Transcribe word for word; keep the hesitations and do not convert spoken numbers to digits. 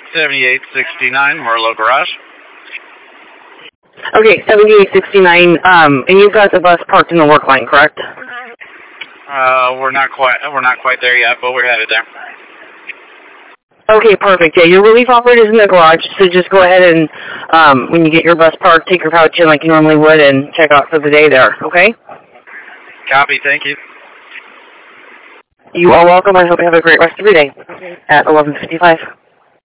seventy-eight sixty-nine, Marlowe Garage. Okay, seventy-eight sixty-nine, um, and you've got the bus parked in the work line, correct? Uh, we're not quite, we're not quite there yet, but we're headed there. Okay, perfect. Yeah, your relief operator is in the garage, so just go ahead and, um, when you get your bus parked, take your pouch in like you normally would and check out for the day there, okay? Copy, thank you. You are welcome. I hope you have a great rest of your day at eleven fifty-five.